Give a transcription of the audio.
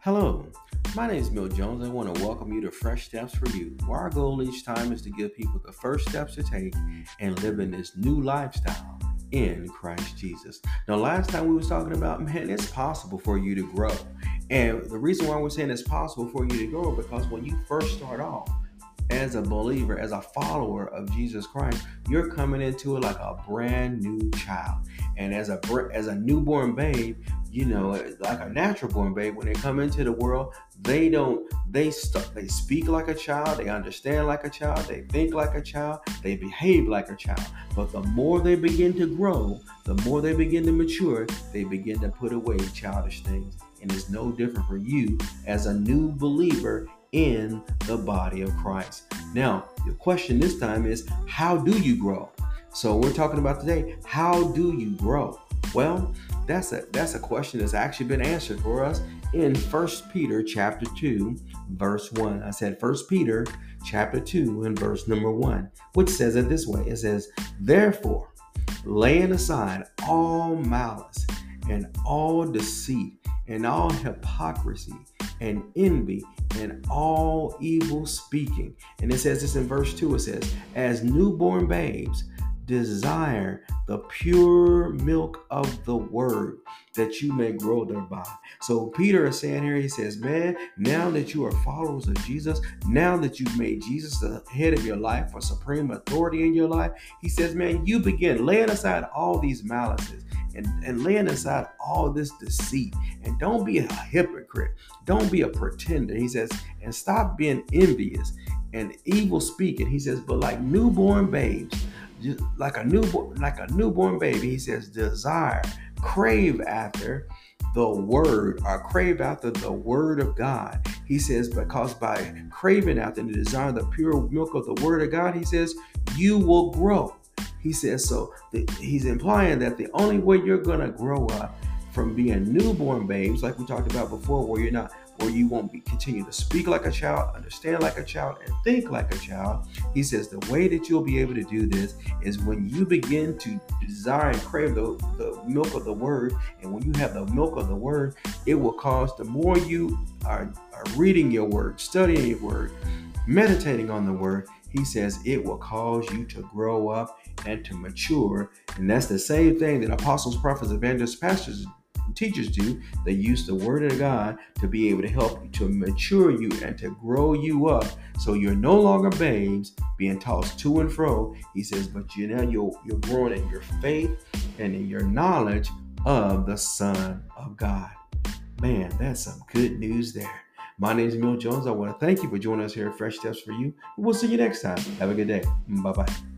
Hello, my name is Mill Jones. I want to welcome you to Fresh Steps for You, where our goal each time is to give people the first steps to take and live in this new lifestyle in Christ Jesus. Now, last time we was talking about, man, it's possible for you to grow. And the reason why we're saying it's possible for you to grow, because when you first start off, as a believer, as a follower of Jesus Christ, you're coming into it like a brand new child. And as a newborn babe, like a natural born babe, when they come into the world, they speak like a child, they understand like a child, they think like a child, they behave like a child. But the more they begin to grow, the more they begin to mature, they begin to put away childish things. And it's no different for you as a new believer in the body of Christ. Now, the question this time is, how do you grow? So we're talking about today, how do you grow? Well, that's a question that's actually been answered for us in 1 Peter chapter 2, verse 1. I said 1 Peter chapter 2 and verse number 1, which says it this way. It says, "Therefore, laying aside all malice and all deceit and all hypocrisy and envy and all evil speaking." And it says this in verse 2. It says, "As newborn babes, desire the pure milk of the word, that you may grow thereby." So Peter is saying here, he says, man, now that you are followers of Jesus, now that you've made Jesus the head of your life, for supreme authority in your life, he says, man, you begin laying aside all these malices and laying aside all this deceit. And don't be a hypocrite. Don't be a pretender. He says, and stop being envious and evil speaking. He says, but like newborn babes, just like a newborn baby, he says, desire, crave after the word, or crave after the word of God. He says, because by craving after and desiring the pure milk of the word of God, he says, you will grow. He says, so he's implying that the only way you're going to grow up from being newborn babes, like we talked about before, where you won't continue to speak like a child, understand like a child, and think like a child. He says the way that you'll be able to do this is when you begin to desire and crave the milk of the word. And when you have the milk of the word, it will cause, the more you are reading your word, studying your word, meditating on the word, he says it will cause you to grow up and to mature. And that's the same thing that apostles, prophets, evangelists, pastors, teachers do. They use the word of God to be able to help you, to mature you and to grow you up, so you're no longer babes being tossed to and fro. He says, but you're growing in your faith and in your knowledge of the Son of God. Man, that's some good news there. My name is Mill Jones. I want to thank you for joining us here at Fresh Steps for You. We'll see you next time. Have a good day. Bye-bye.